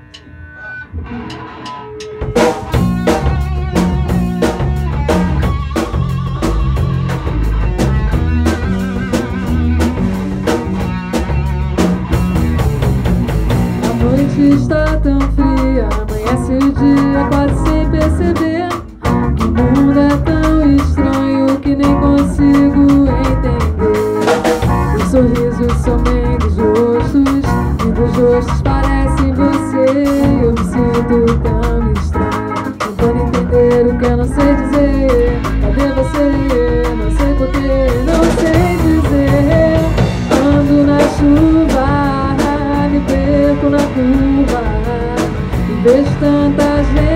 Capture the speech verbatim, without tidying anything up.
A noite está tão fria, amanhece o dia quase sem perceber. O mundo é tão estranho que nem consigo entender. Os sorrisos somem dos rostos e dos rostos parecem você. Eu me sinto tão estranho, tentando entender o que eu não sei dizer. Cadê você? Não sei porquê, não sei dizer. Ando na chuva, me perco na curva e vejo tanta gente